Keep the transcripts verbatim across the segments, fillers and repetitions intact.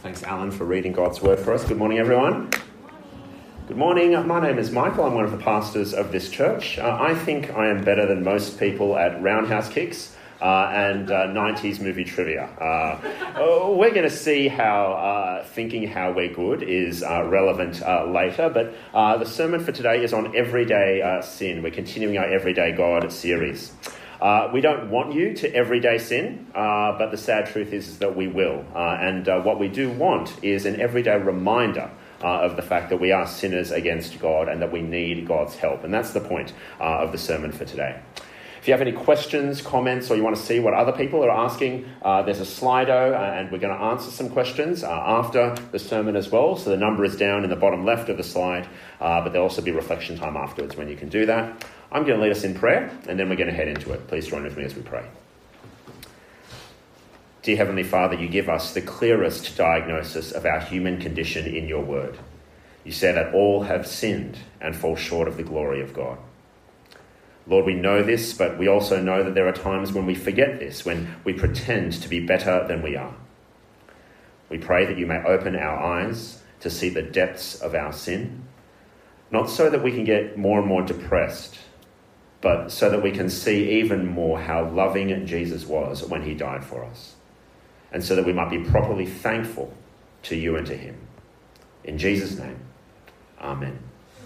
Thanks, Alan, for reading God's Word for us. Good morning, everyone. Good morning. My name is Michael. I'm one of the pastors of this church. Uh, I think I am better than most people at roundhouse kicks uh, and uh, nineties movie trivia. Uh, we're going to see how uh, thinking how we're good is uh, relevant uh, later, but uh, the sermon for today is on everyday uh, sin. We're continuing our Everyday God series. Uh, we don't want you to everyday sin, uh, but the sad truth is, is that we will. Uh, and uh, what we do want is an everyday reminder uh, of the fact that we are sinners against God and that we need God's help. And that's the point uh, of the sermon for today. If you have any questions, comments, or you want to see what other people are asking, uh, there's a Slido, uh, and we're going to answer some questions uh, after the sermon as well. So the number is down in the bottom left of the slide, uh, but there'll also be reflection time afterwards when you can do that. I'm going to lead us in prayer, and then we're going to head into it. Please join with me as we pray. Dear Heavenly Father, you give us the clearest diagnosis of our human condition in your word. You say that all have sinned and fall short of the glory of God. Lord, we know this, but we also know that there are times when we forget this, when we pretend to be better than we are. We pray that you may open our eyes to see the depths of our sin, not so that we can get more and more depressed, but so that we can see even more how loving Jesus was when he died for us, and so that we might be properly thankful to you and to him. In Jesus' name, amen.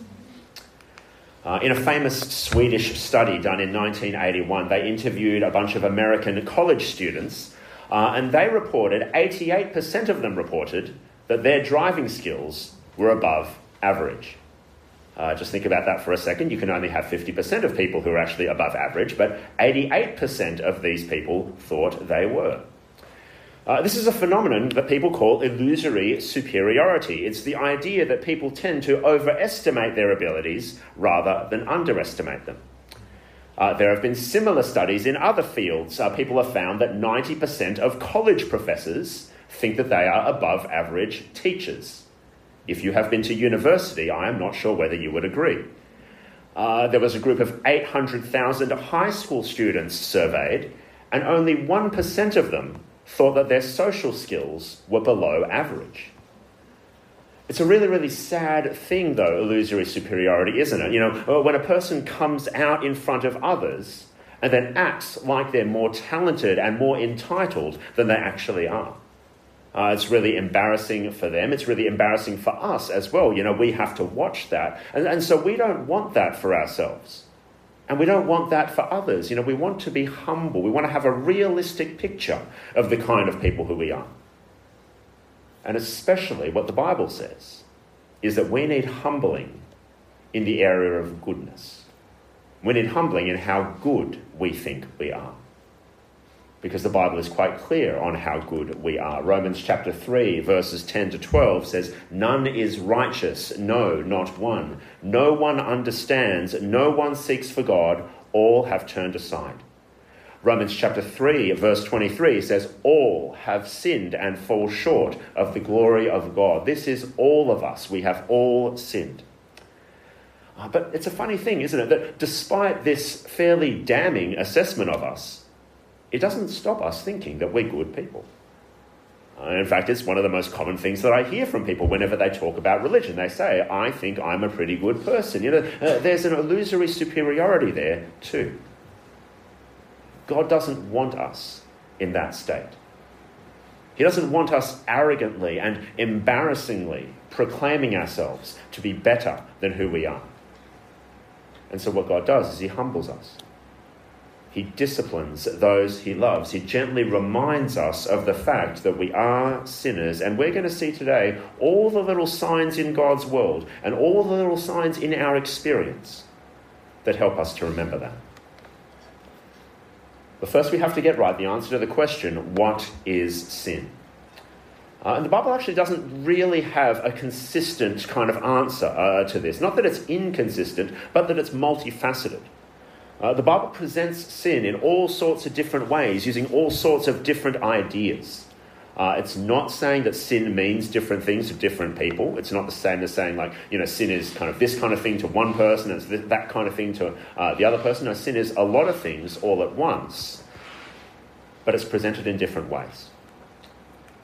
Uh, in a famous Swedish study done in nineteen eighty-one, they interviewed a bunch of American college students, uh, and they reported, eighty-eight percent of them reported, that their driving skills were above average. Uh, just think about that for a second. You can only have fifty percent of people who are actually above average, but eighty-eight percent of these people thought they were. Uh, this is a phenomenon that people call illusory superiority. It's the idea that people tend to overestimate their abilities rather than underestimate them. Uh, there have been similar studies in other fields. Uh, people have found that ninety percent of college professors think that they are above average teachers. If you have been to university, I am not sure whether you would agree. Uh, there was a group of eight hundred thousand high school students surveyed, and only one percent of them thought that their social skills were below average. It's a really, really sad thing, though, illusory superiority, isn't it? You know, when a person comes out in front of others and then acts like they're more talented and more entitled than they actually are. Uh, it's really embarrassing for them. It's really embarrassing for us as well. You know, we have to watch that. And, and so we don't want that for ourselves. And we don't want that for others. You know, we want to be humble. We want to have a realistic picture of the kind of people who we are. And especially what the Bible says is that we need humbling in the area of goodness. We need humbling in how good we think we are. Because the Bible is quite clear on how good we are. Romans chapter three, verses ten to twelve says, "None is righteous, no, not one. No one understands, no one seeks for God, all have turned aside." Romans chapter three, verse twenty-three says, "All have sinned and fall short of the glory of God." This is all of us. We have all sinned. Uh, but it's a funny thing, isn't it, that despite this fairly damning assessment of us, it doesn't stop us thinking that we're good people. Uh, in fact, it's one of the most common things that I hear from people whenever they talk about religion. They say, "I think I'm a pretty good person." You know, uh, there's an illusory superiority there too. God doesn't want us in that state. He doesn't want us arrogantly and embarrassingly proclaiming ourselves to be better than who we are. And so what God does is he humbles us. He disciplines those he loves. He gently reminds us of the fact that we are sinners. And we're going to see today all the little signs in God's world and all the little signs in our experience that help us to remember that. But first we have to get right the answer to the question, what is sin? Uh, and the Bible actually doesn't really have a consistent kind of answer uh, to this. Not that it's inconsistent, but that it's multifaceted. Uh, the Bible presents sin in all sorts of different ways, using all sorts of different ideas. Uh, it's not saying that sin means different things to different people. It's not the same as saying, like, you know, sin is kind of this kind of thing to one person, and it's th- that kind of thing to uh, the other person. No, sin is a lot of things all at once, but it's presented in different ways.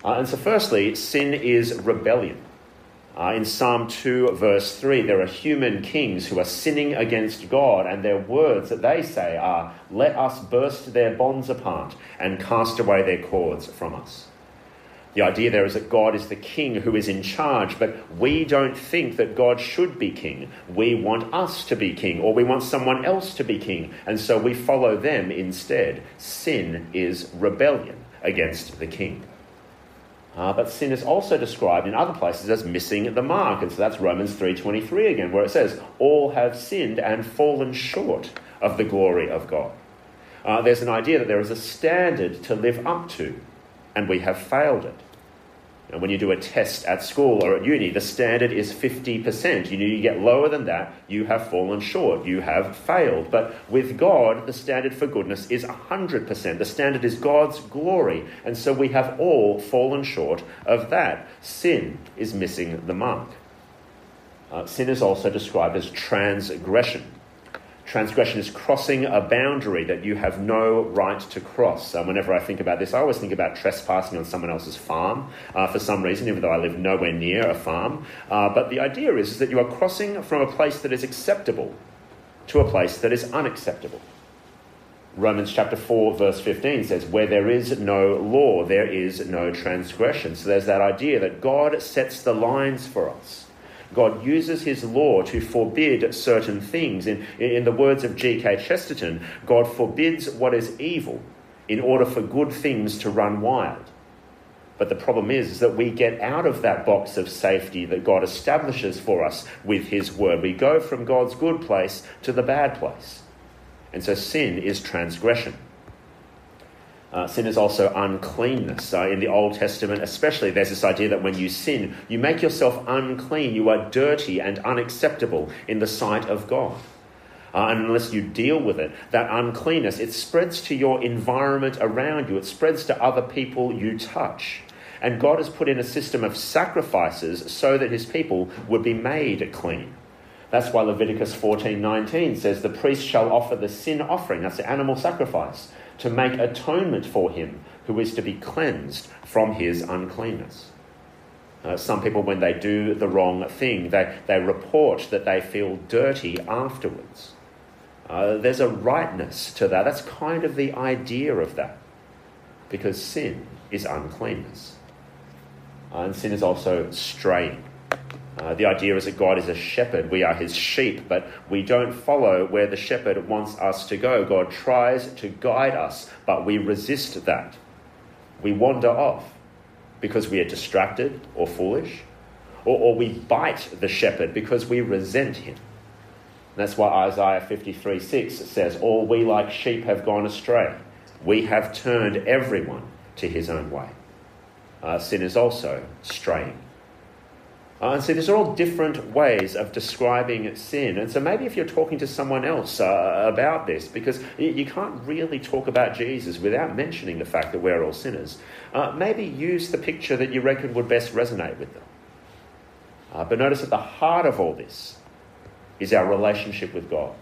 Uh, and so firstly, sin is rebellion. Uh, in Psalm two, verse three, there are human kings who are sinning against God, and their words that they say are, "Let us burst their bonds apart and cast away their cords from us." The idea there is that God is the king who is in charge, but we don't think that God should be king. We want us to be king, or we want someone else to be king, and so we follow them instead. Sin is rebellion against the king. Uh, but sin is also described in other places as missing the mark. And so that's Romans three twenty-three again, where it says, all have sinned and fallen short of the glory of God. Uh, there's an idea that there is a standard to live up to, and we have failed it. And when you do a test at school or at uni, the standard is fifty percent. You know, you get lower than that, you have fallen short, you have failed. But with God, the standard for goodness is one hundred percent. The standard is God's glory. And so we have all fallen short of that. Sin is missing the mark. Uh, sin is also described as transgression. Transgression is crossing a boundary that you have no right to cross. Um, whenever I think about this, I always think about trespassing on someone else's farm uh, for some reason, even though I live nowhere near a farm. Uh, but the idea is, is that you are crossing from a place that is acceptable to a place that is unacceptable. Romans chapter four, verse fifteen says, where there is no law, there is no transgression. So there's that idea that God sets the lines for us. God uses his law to forbid certain things. In, in the words of G K Chesterton, God forbids what is evil in order for good things to run wild. But the problem is, is that we get out of that box of safety that God establishes for us with his word. We go from God's good place to the bad place. And so sin is transgression. Uh, sin is also uncleanness. Uh, in the Old Testament especially, there's this idea that when you sin, you make yourself unclean. You are dirty and unacceptable in the sight of God. Uh, and unless you deal with it, that uncleanness, it spreads to your environment around you. It spreads to other people you touch. And God has put in a system of sacrifices so that his people would be made clean. That's why Leviticus fourteen nineteen says the priest shall offer the sin offering, that's the animal sacrifice, to make atonement for him who is to be cleansed from his uncleanness. Uh, some people, when they do the wrong thing, they, they report that they feel dirty afterwards. Uh, there's a rightness to that. That's kind of the idea of that, because sin is uncleanness. Uh, and sin is also straying. Uh, the idea is that God is a shepherd. We are his sheep, but we don't follow where the shepherd wants us to go. God tries to guide us, but we resist that. We wander off because we are distracted or foolish, or, or we bite the shepherd because we resent him. And that's why Isaiah fifty-three six says, all we like sheep have gone astray. We have turned everyone to his own way. Uh, sin is also straying. Uh, and so these are all different ways of describing sin. And so maybe if you're talking to someone else uh, about this, because you, you can't really talk about Jesus without mentioning the fact that we're all sinners, uh, maybe use the picture that you reckon would best resonate with them. Uh, but notice at the heart of all this is our relationship with God.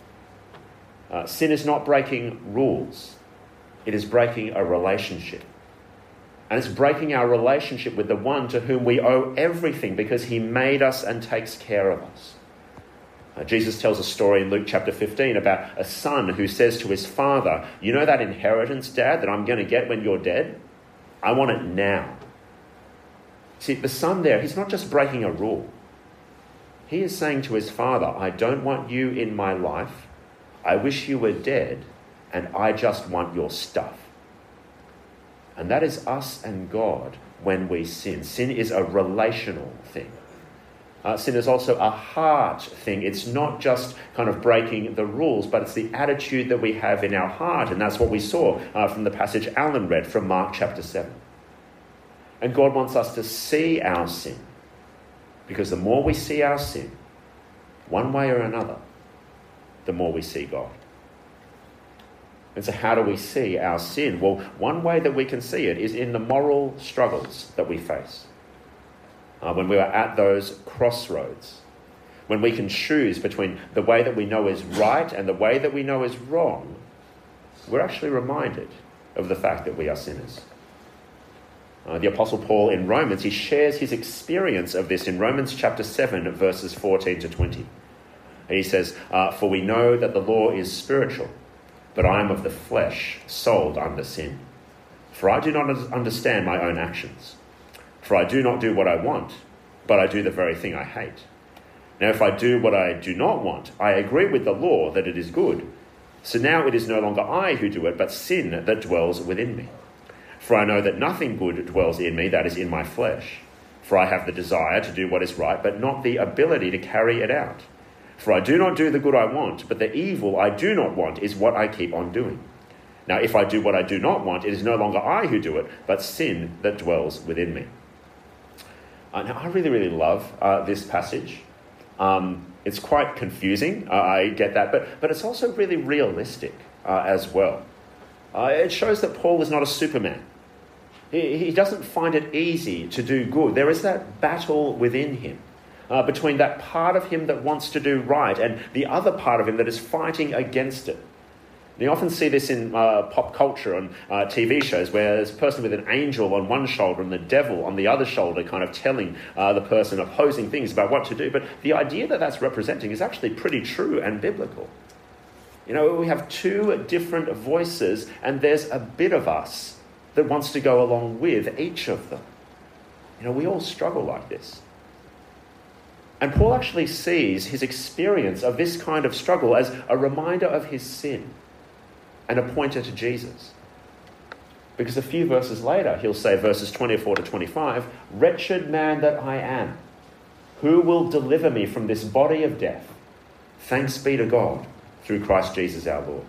Uh, sin is not breaking rules. It is breaking a relationship. And it's breaking our relationship with the one to whom we owe everything because he made us and takes care of us. Uh, Jesus tells a story in Luke chapter fifteen about a son who says to his father, you know that inheritance, Dad, that I'm going to get when you're dead? I want it now. See, the son there, he's not just breaking a rule. He is saying to his father, I don't want you in my life. I wish you were dead, and I just want your stuff. And that is us and God when we sin. Sin is a relational thing. Uh, sin is also a heart thing. It's not just kind of breaking the rules, but it's the attitude that we have in our heart. And that's what we saw uh, from the passage Alan read from Mark chapter seven. And God wants us to see our sin, because the more we see our sin, one way or another, the more we see God. And so how do we see our sin? Well, one way that we can see it is in the moral struggles that we face. Uh, when we are at those crossroads, when we can choose between the way that we know is right and the way that we know is wrong, we're actually reminded of the fact that we are sinners. Uh, the Apostle Paul in Romans, he shares his experience of this in Romans chapter seven, verses fourteen to twenty. And he says, uh, "For we know that the law is spiritual, but I am of the flesh, sold under sin. For I do not understand my own actions. For I do not do what I want, but I do the very thing I hate. Now if I do what I do not want, I agree with the law that it is good. So now it is no longer I who do it, but sin that dwells within me. For I know that nothing good dwells in me, that is in my flesh. For I have the desire to do what is right, but not the ability to carry it out. For I do not do the good I want, but the evil I do not want is what I keep on doing. Now if I do what I do not want, it is no longer I who do it, but sin that dwells within me." Uh, now I really, really love uh, this passage. Um, it's quite confusing, uh, I get that, but, but it's also really realistic uh, as well. Uh, it shows that Paul is not a Superman. He, he doesn't find it easy to do good. There is that battle within him uh, between that part of him that wants to do right and the other part of him that is fighting against it. And you often see this in uh, pop culture and uh, T V shows where there's a person with an angel on one shoulder and the devil on the other shoulder kind of telling uh, the person opposing things about what to do. But the idea that that's representing is actually pretty true and biblical. You know, we have two different voices and there's a bit of us that wants to go along with each of them. You know, we all struggle like this. And Paul actually sees his experience of this kind of struggle as a reminder of his sin and a pointer to Jesus. Because a few verses later, he'll say, verses twenty-four to twenty-five, "Wretched man that I am, who will deliver me from this body of death? Thanks be to God through Christ Jesus our Lord."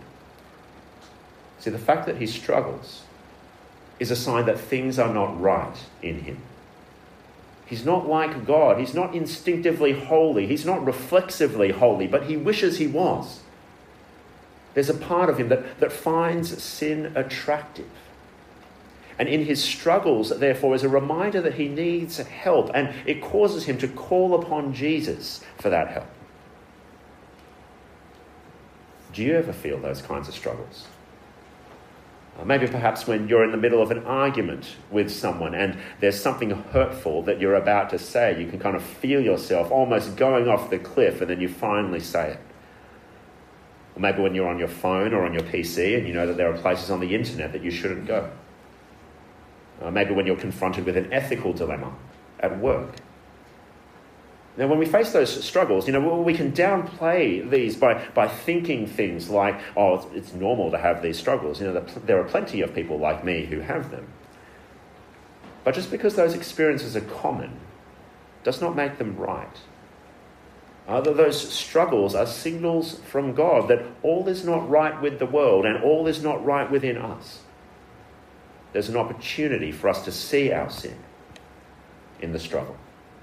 See, the fact that he struggles is a sign that things are not right in him. He's not like God. He's not instinctively holy. He's not reflexively holy, but he wishes he was. There's a part of him that, that finds sin attractive. And in his struggles, therefore, is a reminder that he needs help, and it causes him to call upon Jesus for that help. Do you ever feel those kinds of struggles? Uh, maybe perhaps when you're in the middle of an argument with someone and there's something hurtful that you're about to say, you can kind of feel yourself almost going off the cliff and then you finally say it. Or maybe when you're on your phone or on your P C and you know that there are places on the internet that you shouldn't go. Uh, maybe when you're confronted with an ethical dilemma at work. Now, when we face those struggles, you know, we can downplay these by, by thinking things like, oh, it's, it's normal to have these struggles. You know, there are plenty of people like me who have them. But just because those experiences are common does not make them right. Uh, those struggles are signals from God that all is not right with the world and all is not right within us. There's an opportunity for us to see our sin in the struggle.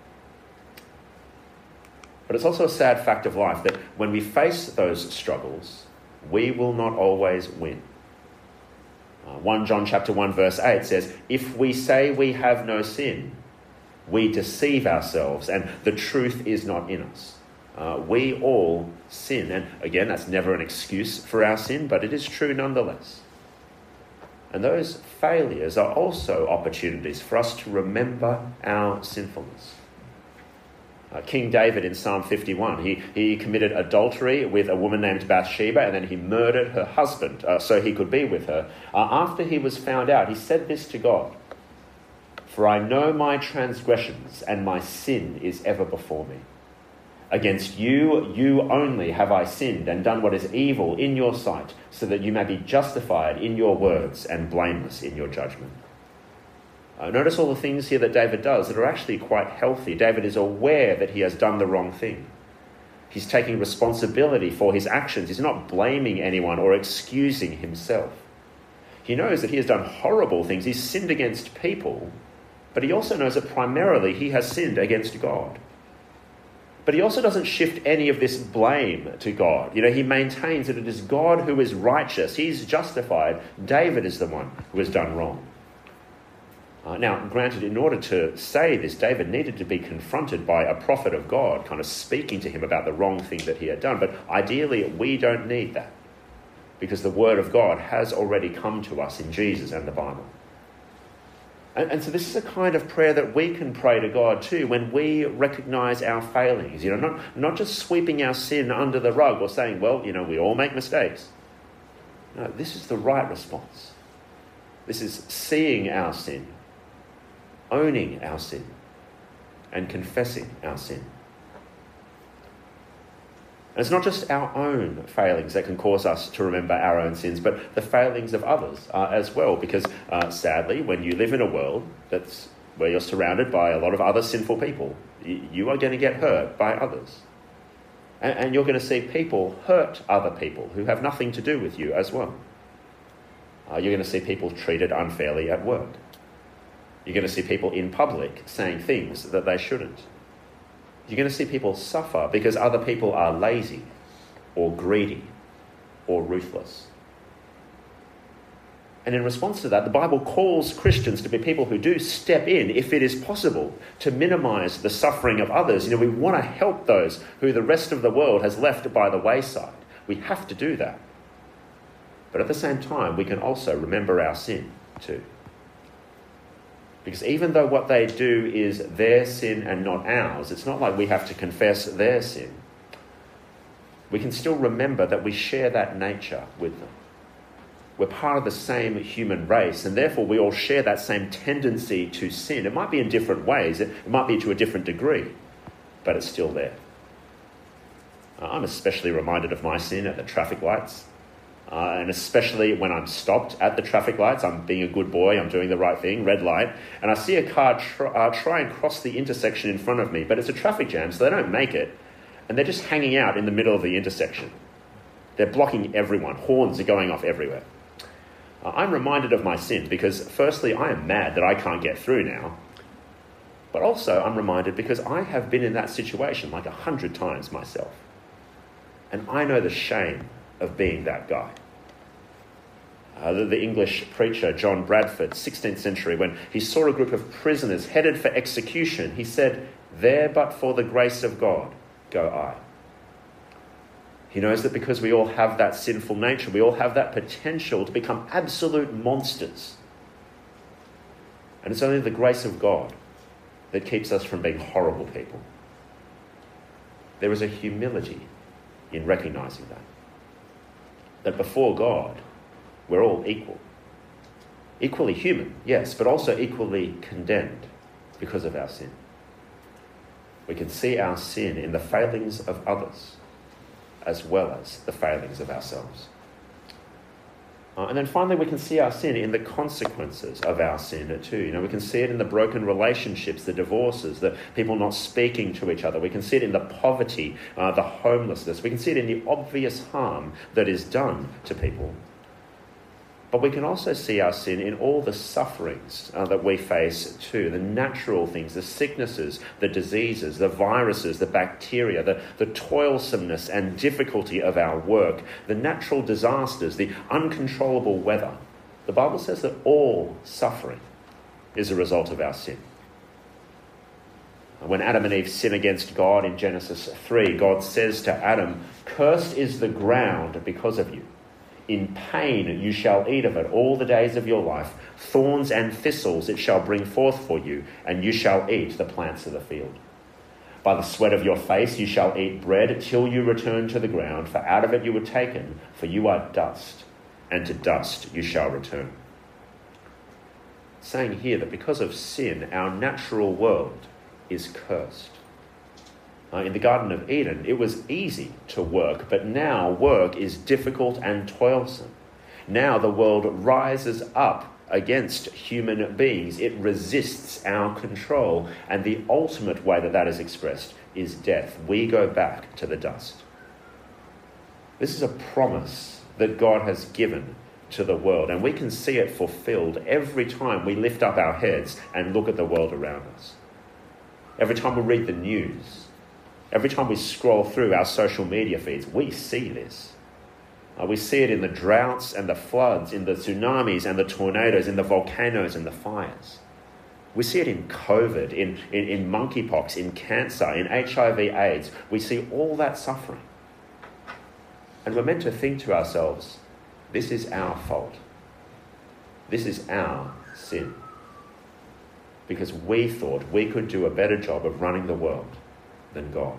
But it's also a sad fact of life that when we face those struggles, we will not always win. Uh, First John chapter one verse eight says, "If we say we have no sin, we deceive ourselves and the truth is not in us." Uh, we all sin. And again, that's never an excuse for our sin, but it is true nonetheless. And those failures are also opportunities for us to remember our sinfulness. Uh, King David in Psalm fifty-one, he, he committed adultery with a woman named Bathsheba, and then he murdered her husband uh, so he could be with her. Uh, after he was found out, he said this to God, "For I know my transgressions, and my sin is ever before me. Against you, you only have I sinned and done what is evil in your sight, so that you may be justified in your words and blameless in your judgment." Uh, notice all the things here that David does that are actually quite healthy. David is aware that he has done the wrong thing. He's taking responsibility for his actions. He's not blaming anyone or excusing himself. He knows that he has done horrible things. He's sinned against people, but he also knows that primarily he has sinned against God. But he also doesn't shift any of this blame to God. You know, he maintains that it is God who is righteous. He's justified. David is the one who has done wrong. Uh, now, granted, in order to say this, David needed to be confronted by a prophet of God, kind of speaking to him about the wrong thing that he had done. But ideally, we don't need that, because the word of God has already come to us in Jesus and the Bible. And, and so this is a kind of prayer that we can pray to God too when we recognise our failings. You know, not, not just sweeping our sin under the rug or saying, well, you know, we all make mistakes. No, this is the right response. This is seeing our sin, owning our sin, and confessing our sin. And it's not just our own failings that can cause us to remember our own sins, but the failings of others uh, as well. Because uh, sadly, when you live in a world that's where you're surrounded by a lot of other sinful people, you, you are going to get hurt by others. And, and you're going to see people hurt other people who have nothing to do with you as well. Uh, you're going to see people treated unfairly at work. You're going to see people in public saying things that they shouldn't. You're going to see people suffer because other people are lazy or greedy or ruthless. And in response to that, the Bible calls Christians to be people who do step in, if it is possible, to minimise the suffering of others. You know, we want to help those who the rest of the world has left by the wayside. We have to do that. But at the same time, we can also remember our sin too. Because even though what they do is their sin and not ours, it's not like we have to confess their sin. We can still remember that we share that nature with them. We're part of the same human race, and therefore we all share that same tendency to sin. It might be in different ways, it might be to a different degree, but it's still there. I'm especially reminded of my sin at the traffic lights. Uh, and especially when I'm stopped at the traffic lights, I'm being a good boy, I'm doing the right thing, red light, and I see a car tr- uh, try and cross the intersection in front of me, but it's a traffic jam, so they don't make it, and they're just hanging out in the middle of the intersection. They're blocking everyone. Horns are going off everywhere. Uh, I'm reminded of my sin because, firstly, I am mad that I can't get through now, but also I'm reminded because I have been in that situation like a hundred times myself, and I know the shame of being that guy. Uh, the, the English preacher John Bradford, sixteenth century, when he saw a group of prisoners headed for execution, he said, "There but for the grace of God go I." He knows that because we all have that sinful nature, we all have that potential to become absolute monsters. And it's only the grace of God that keeps us from being horrible people. There is a humility in recognising that. That before God, we're all equal. Equally human, yes, but also equally condemned because of our sin. We can see our sin in the failings of others as well as the failings of ourselves. Uh, and then finally, we can see our sin in the consequences of our sin too. You know, we can see it in the broken relationships, the divorces, the people not speaking to each other. We can see it in the poverty, uh, the homelessness. We can see it in the obvious harm that is done to people. But we can also see our sin in all the sufferings uh, that we face too, the natural things, the sicknesses, the diseases, the viruses, the bacteria, the, the toilsomeness and difficulty of our work, the natural disasters, the uncontrollable weather. The Bible says that all suffering is a result of our sin. When Adam and Eve sin against God in Genesis three, God says to Adam, "Cursed is the ground because of you. In pain you shall eat of it all the days of your life. Thorns and thistles it shall bring forth for you, and you shall eat the plants of the field. By the sweat of your face you shall eat bread till you return to the ground, for out of it you were taken, for you are dust, and to dust you shall return." Saying here that because of sin, our natural world is cursed. Uh, in the Garden of Eden, it was easy to work, but now work is difficult and toilsome. Now the world rises up against human beings. It resists our control, and the ultimate way that that is expressed is death. We go back to the dust. This is a promise that God has given to the world, and we can see it fulfilled every time we lift up our heads and look at the world around us. Every time we read the news, every time we scroll through our social media feeds, we see this. Uh, we see it in the droughts and the floods, in the tsunamis and the tornadoes, in the volcanoes and the fires. We see it in COVID, in, in, in monkeypox, in cancer, in H I V AIDS. We see all that suffering. And we're meant to think to ourselves, this is our fault. This is our sin. because we thought we could do a better job of running the world than God.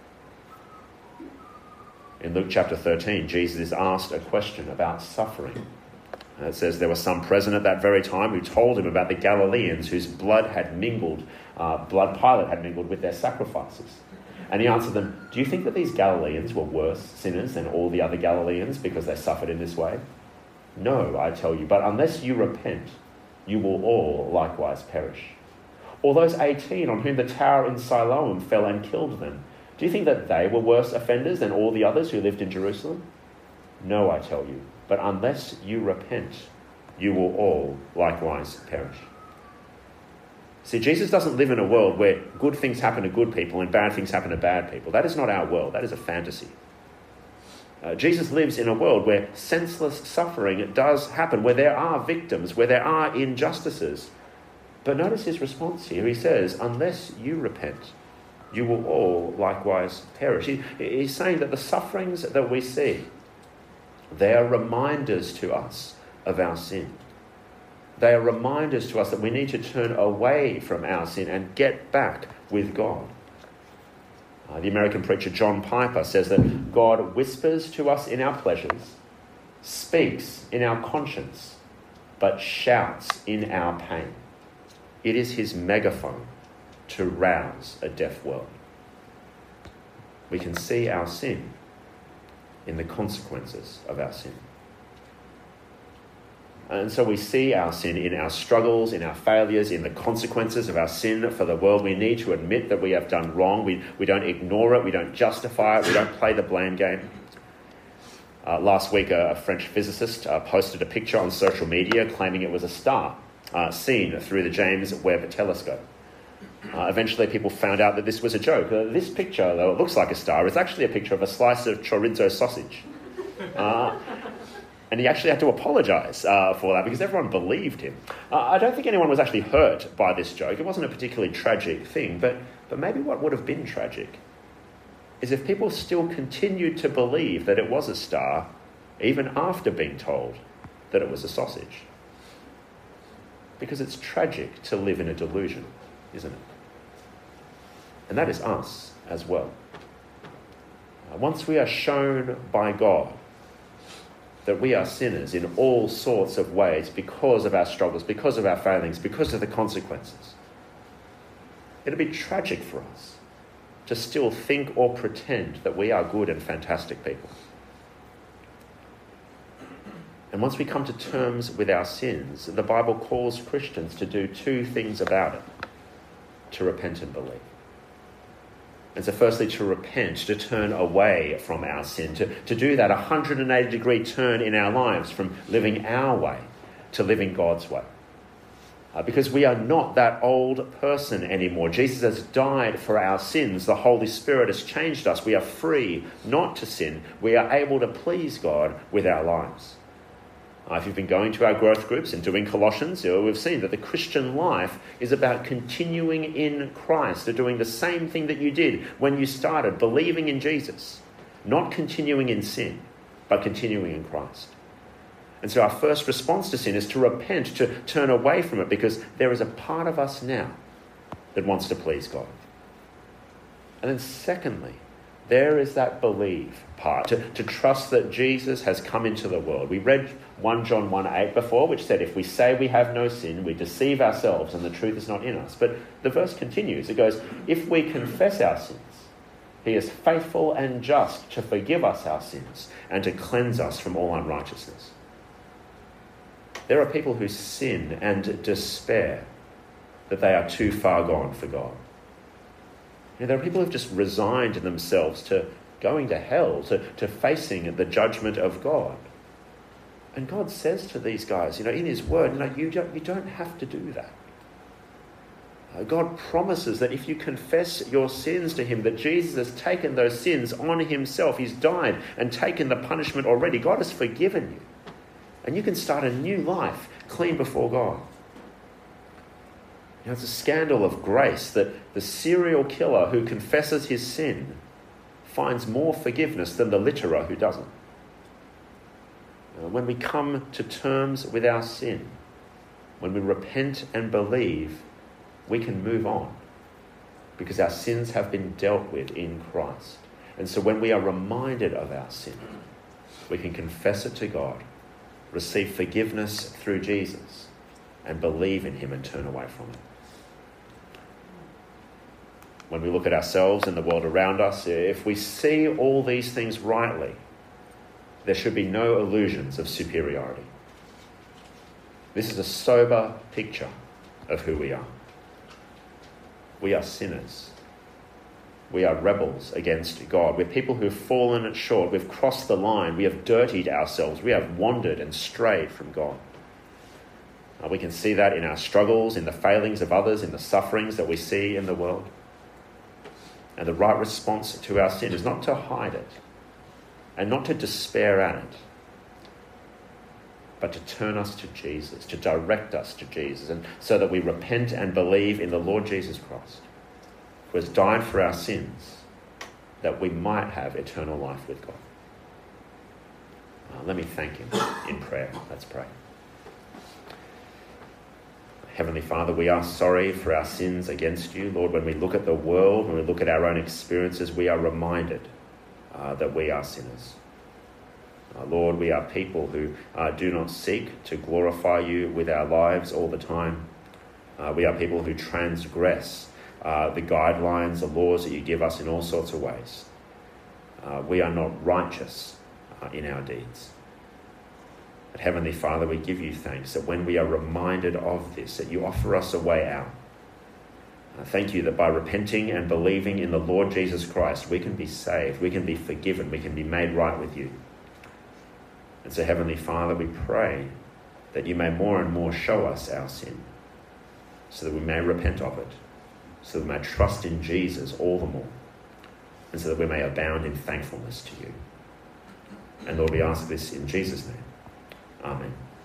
In Luke chapter thirteen, Jesus is asked a question about suffering. Uh, it says there were some present at that very time who told him about the Galileans whose blood had mingled, uh, blood Pilate had mingled with their sacrifices. And he answered them, do you think that these Galileans were worse sinners than all the other Galileans because they suffered in this way? No, I tell you, but unless you repent, you will all likewise perish. Or those eighteen on whom the tower in Siloam fell and killed them, do you think that they were worse offenders than all the others who lived in Jerusalem? No, I tell you, but unless you repent, you will all likewise perish. See, Jesus doesn't live in a world where good things happen to good people and bad things happen to bad people. That is not our world. That is a fantasy. Uh, Jesus lives in a world where senseless suffering does happen, where there are victims, where there are injustices. But notice his response here. He says, unless you repent, you will all likewise perish. He, he's saying that the sufferings that we see, they are reminders to us of our sin. They are reminders to us that we need to turn away from our sin and get back with God. Uh, the American preacher John Piper says that God whispers to us in our pleasures, speaks in our conscience, but shouts in our pain. It is his megaphone to rouse a deaf world. We can see our sin in the consequences of our sin. And so we see our sin in our struggles, in our failures, in the consequences of our sin for the world. We need to admit that we have done wrong. We, we don't ignore it. We don't justify it. We don't play the blame game. Uh, last week, a, a French physicist uh, posted a picture on social media claiming it was a star uh, seen through the James Webb Telescope. Uh, eventually, people found out that this was a joke. Uh, this picture, though it looks like a star, is actually a picture of a slice of chorizo sausage. Uh, And he actually had to apologise uh, for that because everyone believed him. Uh, I don't think anyone was actually hurt by this joke. It wasn't a particularly tragic thing, but, but maybe what would have been tragic is if people still continued to believe that it was a star, even after being told that it was a sausage. Because it's tragic to live in a delusion, isn't it? And that is us as well. Uh, once we are shown by God that we are sinners in all sorts of ways because of our struggles, because of our failings, because of the consequences, it'll be tragic for us to still think or pretend that we are good and fantastic people. And once we come to terms with our sins, the Bible calls Christians to do two things about it: to repent and believe. And so firstly, to repent, to turn away from our sin, to, to do that one hundred eighty degree turn in our lives from living our way to living God's way. Uh, because we are not that old person anymore. Jesus has died for our sins. The Holy Spirit has changed us. We are free not to sin. We are able to please God with our lives. Uh, if you've been going to our growth groups and doing Colossians, you know, we've seen that the Christian life is about continuing in Christ, or doing the same thing that you did when you started, believing in Jesus, not continuing in sin, but continuing in Christ. And so our first response to sin is to repent, to turn away from it, because there is a part of us now that wants to please God. And then secondly, there is that believe part, to, to trust that Jesus has come into the world. We read First John one eight before, which said, if we say we have no sin, we deceive ourselves and the truth is not in us. But the verse continues. It goes, if we confess our sins, he is faithful and just to forgive us our sins and to cleanse us from all unrighteousness. There are people who sin and despair that they are too far gone for God. You know, there are people who have just resigned themselves to going to hell, to, to facing the judgment of God. And God says to these guys, you know, in his word, you know, you don't, you don't have to do that. Uh, God promises that if you confess your sins to him, that Jesus has taken those sins on himself. He's died and taken the punishment already. God has forgiven you. And you can start a new life clean before God. You know, it's a scandal of grace that the serial killer who confesses his sin finds more forgiveness than the litterer who doesn't. When we come to terms with our sin, when we repent and believe, we can move on because our sins have been dealt with in Christ. And so when we are reminded of our sin, we can confess it to God, receive forgiveness through Jesus, and believe in him and turn away from it. When we look at ourselves and the world around us, if we see all these things rightly, there should be no illusions of superiority. This is a sober picture of who we are. We are sinners. We are rebels against God. We're people who have fallen short. We've crossed the line. We have dirtied ourselves. We have wandered and strayed from God. Uh, we can see that in our struggles, in the failings of others, in the sufferings that we see in the world. And the right response to our sin is not to hide it and not to despair at it, but to turn us to Jesus, to direct us to Jesus, and so that we repent and believe in the Lord Jesus Christ, who has died for our sins, that we might have eternal life with God. Uh, let me thank him in prayer. Let's pray. Heavenly Father, we are sorry for our sins against you. Lord, when we look at the world, when we look at our own experiences, we are reminded uh, that we are sinners. Uh, Lord, we are people who uh, do not seek to glorify you with our lives all the time. Uh, we are people who transgress uh, the guidelines, the laws that you give us in all sorts of ways. Uh, we are not righteous uh, in our deeds. But Heavenly Father, we give you thanks that when we are reminded of this, that you offer us a way out. Uh, thank you that by repenting and believing in the Lord Jesus Christ, we can be saved, we can be forgiven, we can be made right with you. And so, Heavenly Father, we pray that you may more and more show us our sin, so that we may repent of it, so that we may trust in Jesus all the more, and so that we may abound in thankfulness to you. And Lord, we ask this in Jesus' name. Amen.